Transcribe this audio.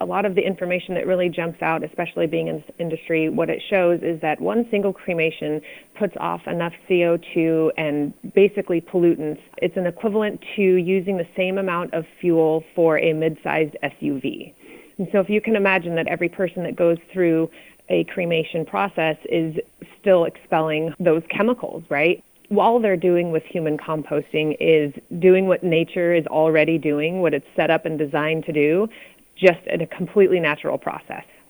a lot of the information that really jumps out, especially being in this industry, what it shows is that one single cremation puts off enough CO2 and basically pollutants. It's an equivalent to using the same amount of fuel for a mid-sized SUV. And so if you can imagine that every person that goes through a cremation process is still expelling those chemicals, right? All they're doing with human composting is doing what nature is already doing, what it's set up and designed to do, just in a completely natural process.